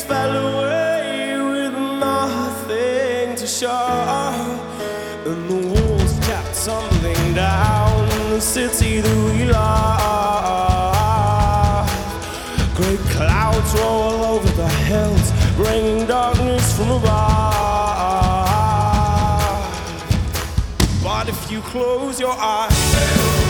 fell away with nothing to show, and the walls kept tumbling down. The city that we love. Great clouds roll over the hills, bringing darkness from above. But if you close your eyes,